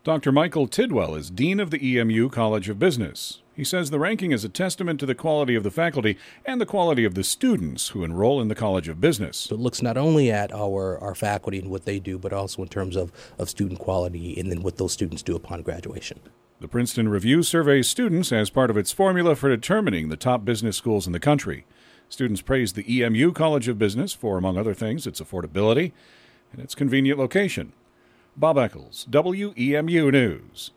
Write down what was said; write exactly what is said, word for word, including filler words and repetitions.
Doctor Michael Tidwell is Dean of the E M U College of Business. He says the ranking is a testament to the quality of the faculty and the quality of the students who enroll in the College of Business. So it looks not only at our, our faculty and what they do, but also in terms of, of student quality and then what those students do upon graduation. The Princeton Review surveys students as part of its formula for determining the top business schools in the country. Students praise the E M U College of Business for, among other things, its affordability and its convenient location. Bob Eccles, W E M U News.